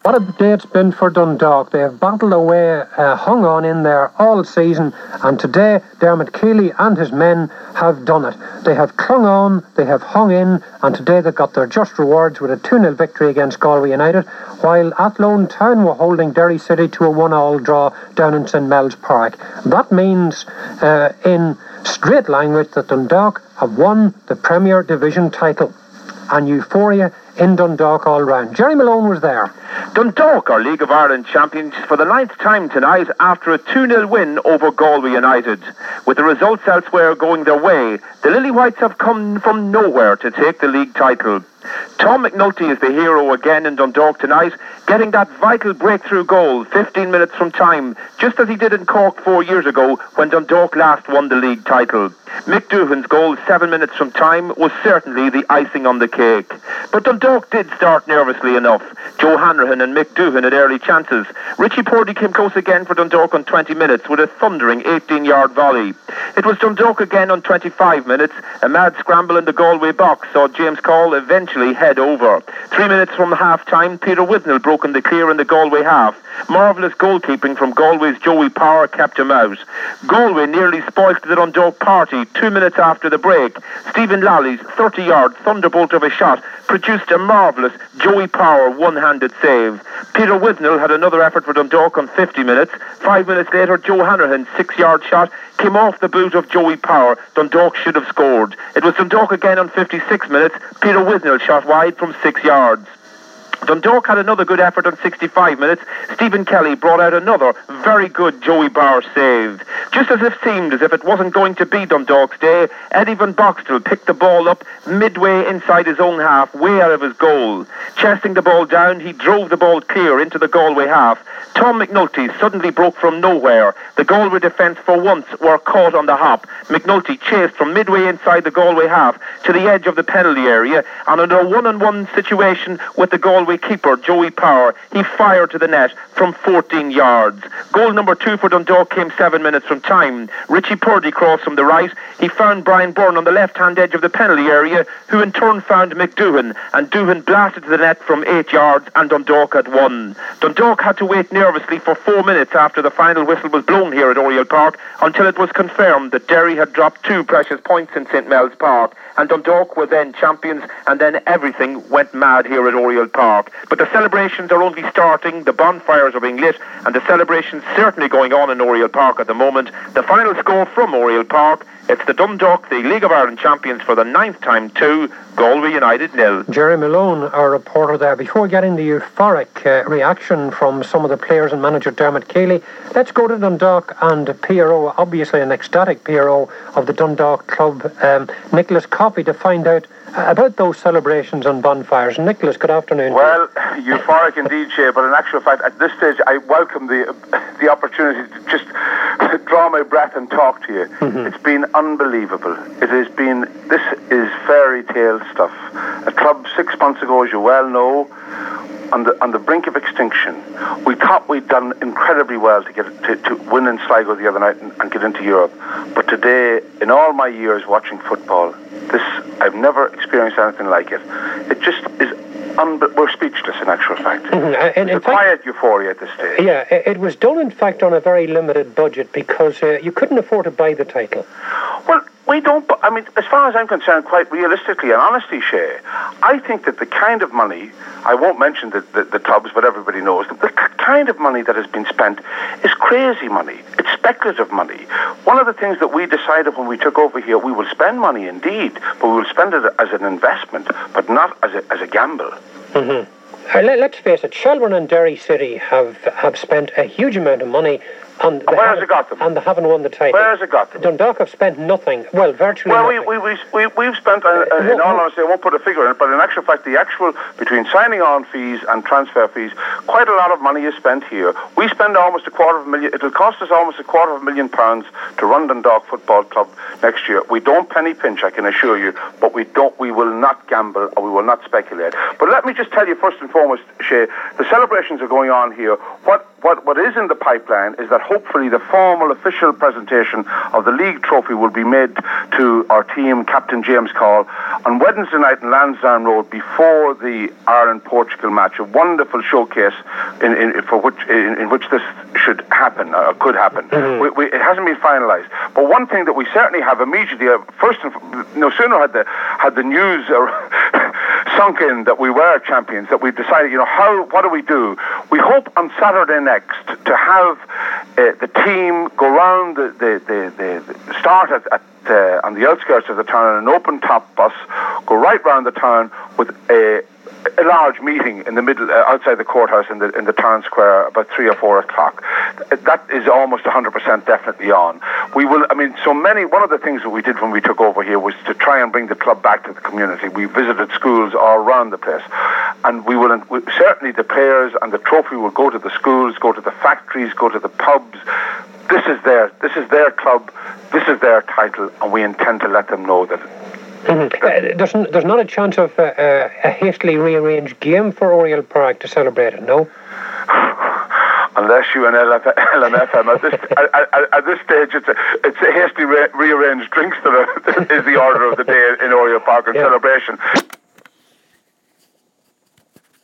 What a day it's been for Dundalk. They have battled away, hung on in there all season, and today Dermot Keely and his men have done it. They have clung on, they have hung in, and today they got their just rewards with a 2-0 victory against Galway United, while Athlone Town were holding Derry City to a 1-1 draw down in St Mel's Park. That means, in straight language, that Dundalk have won the Premier Division title. And euphoria in Dundalk all round. Jerry Malone was there. Dundalk are League of Ireland champions for the 9th time tonight after a 2-0 win over Galway United. With the results elsewhere going their way, the Lily Whites have come from nowhere to take the league title. Tom McNulty is the hero again in Dundalk tonight, getting that vital breakthrough goal 15 minutes from time, just as he did in Cork 4 years ago when Dundalk last won the league title. Mick Doohan's goal 7 minutes from time was certainly the icing on the cake. But Dundalk did start nervously enough. Joe Hanrahan and Mick Doohan had early chances. Richie Purdy came close again for Dundalk on 20 minutes with a thundering 18-yard volley. It was Dundalk again on 25 minutes. A mad scramble in the Galway box saw James Call eventually head over. 3 minutes from half-time, Peter Withnell broken the clear in the Galway half. Marvellous goalkeeping from Galway's Joey Power kept him out. Galway nearly spoilt the Dundalk party 2 minutes after the break. Stephen Lally's 30-yard thunderbolt of a shot produced a marvellous Joey Power one-handed save. Peter Withnell had another effort for Dundalk on 50 minutes. 5 minutes later, Joe Hanrahan's 6-yard shot came off the boot of Joey Power. Dundalk should have scored. It was Dundalk again on 56 minutes. Peter Withnell shot wide from 6 yards. Dundalk had another good effort on 65 minutes. Stephen Kelly brought out another very good Joey Power save. Just as it seemed as if it wasn't going to be Dundalk's day, Eddie Van Boxtel picked the ball up midway inside his own half, way out of his goal. Chesting the ball down, he drove the ball clear into the Galway half. Tom McNulty suddenly broke from nowhere. The Galway defence for once were caught on the hop. McNulty chased from midway inside the Galway half to the edge of the penalty area, and in a one-on-one situation with the Galway keeper, Joey Power, he fired to the net from 14 yards. Goal number 2 for Dundalk came 7 minutes from time. Richie Purdy crossed from the right. He found Brian Byrne on the left-hand edge of the penalty area, who in turn found Mick Doohan, and Doohan blasted to the net from 8 yards, and Dundalk had won. Dundalk had to wait nervously for 4 minutes after the final whistle was blown here at Oriel Park until it was confirmed that Derry had dropped 2 precious points in St Mel's Park, and Dundalk were then champions, and then everything went mad here at Oriel Park. But the celebrations are only starting, the bonfires are being lit, and the celebrations certainly going on in Oriel Park at the moment. The final score from Oriel Park, it's the Dundalk, the League of Ireland champions for the 9th time, 2, Galway United 0. Jerry Malone, our reporter there. Before getting the euphoric reaction from some of the players and manager Dermot Keely, let's go to Dundalk and PRO, obviously an ecstatic PRO of the Dundalk club, Nicholas Coffey, to find out about those celebrations and bonfires. Nicholas, good afternoon. Well, euphoric indeed, Shay, but in actual fact, at this stage, I welcome the opportunity to just draw my breath and talk to you. Mm-hmm. It's been unbelievable. This is fairy tale stuff. A club 6 months ago, as you well know, on the brink of extinction. We thought we'd done incredibly well to get to win in Sligo the other night and get into Europe. But today, in all my years watching football, I've never experienced anything like it. It just is we're speechless in actual fact. Mm-hmm. It's a quiet euphoria at this stage. Yeah, it was done in fact on a very limited budget because you couldn't afford to buy the title. Well, we don't, I mean, as far as I'm concerned, quite realistically and honestly, Shay, I think that the kind of money, I won't mention the clubs, but everybody knows, the kind of money that has been spent is crazy money. It's speculative money. One of the things that we decided when we took over here, we will spend money indeed, but we will spend it as an investment, but not as a gamble. Mm-hmm. Let's face it, Shelbourne and Derry City have spent a huge amount of money. And where has it got them? And they haven't won the title. Where has it got them? Dundalk have spent nothing. Well, virtually nothing. Well, we've spent, in all honesty, I won't put a figure in it, but in actual fact, between signing on fees and transfer fees, quite a lot of money is spent here. We spend almost £250,000. It'll cost us almost £250,000 to run Dundalk Football Club next year. We don't penny pinch, I can assure you, but we will not gamble or we will not speculate. But let me just tell you first and foremost, Shay, the celebrations are going on here. What what is in the pipeline is that hopefully the formal official presentation of the league trophy will be made to our team, Captain James Call, on Wednesday night in Lansdowne Road before the Ireland-Portugal match. A wonderful showcase in which this should happen, or could happen. Mm-hmm. It hasn't been finalised. But one thing that we certainly have immediately, no sooner had the news sunk in that we were champions, that we decided, what do we do? We hope on Saturday next to have the team go round the start on the outskirts of the town in an open top bus, go right round the town with a large meeting in the middle, outside the courthouse in the town square about 3 or 4 o'clock. That is almost 100% definitely on. We will. One of the things that we did when we took over here was to try and bring the club back to the community. We visited schools all around the place, and certainly the players and the trophy will go to the schools, go to the factories, go to the pubs. This is their club, this is their title, and we intend to let them know that. Mm-hmm. There's not a chance of a hastily rearranged game for Oriel Park to celebrate it, no? Unless you and LMFM at this stage, it's a hastily rearranged drinks that is the order of the day in Oriel Park in celebration.